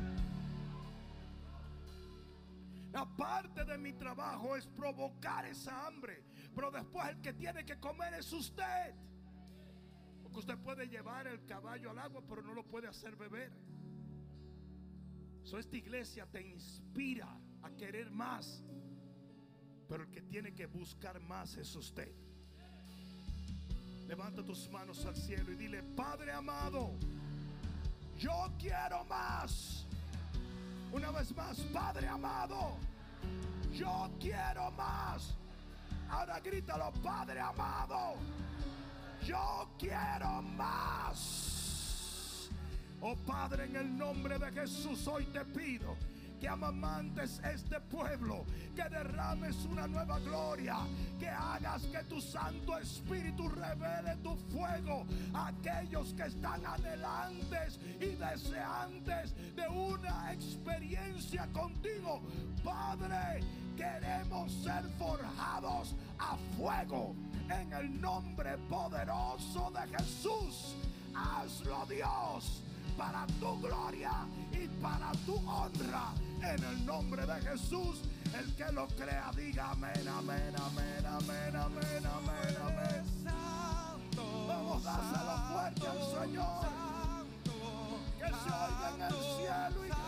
La parte de mi trabajo es provocar esa hambre, pero después el que tiene que comer es usted. Porque usted puede llevar el caballo al agua, pero no lo puede hacer beber. So, esta iglesia te inspira a querer más, pero el que tiene que buscar más es usted. Levanta tus manos al cielo y dile: Padre amado, yo quiero más. Una vez más: Padre amado, yo quiero más. Ahora grítalo: Padre amado, yo quiero más. Oh Padre, en el nombre de Jesús hoy te pido que amamantes este pueblo, que derrames una nueva gloria, que hagas que tu Santo Espíritu revele tu fuego a aquellos que están anhelantes y deseantes de una experiencia contigo. Padre, queremos ser forjados a fuego en el nombre poderoso de Jesús. Hazlo, Dios, para tu gloria y para tu honra, en el nombre de Jesús. El que lo crea diga amén, amén, amén, amén, amén, amén, amén. Vamos a dárselo fuerte al Señor, que se oiga en el cielo y